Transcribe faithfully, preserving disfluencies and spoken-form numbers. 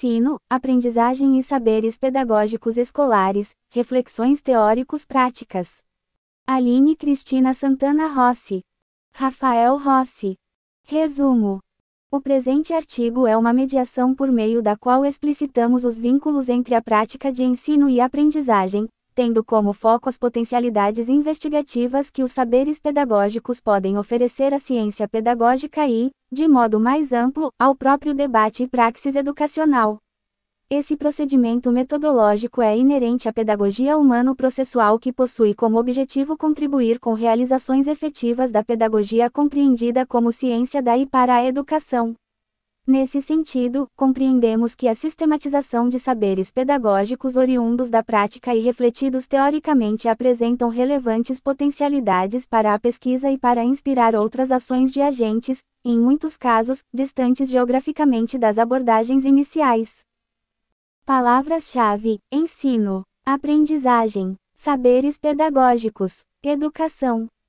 Ensino, aprendizagem e saberes pedagógicos escolares, reflexões teóricos-práticas. Aline Cristina Santana Rossi. Rafael Rossi. Resumo. O presente artigo é uma mediação por meio da qual explicitamos os vínculos entre a prática de ensino e aprendizagem, tendo como foco as potencialidades investigativas que os saberes pedagógicos podem oferecer à ciência pedagógica e, de modo mais amplo, ao próprio debate e praxis educacional. Esse procedimento metodológico é inerente à pedagogia humano-processual que possui como objetivo contribuir com realizações efetivas da pedagogia compreendida como ciência da e para a educação. Nesse sentido, compreendemos que a sistematização de saberes pedagógicos oriundos da prática e refletidos teoricamente apresentam relevantes potencialidades para a pesquisa e para inspirar outras ações de agentes, em muitos casos, distantes geograficamente das abordagens iniciais. Palavras-chave: ensino, aprendizagem, saberes pedagógicos, educação.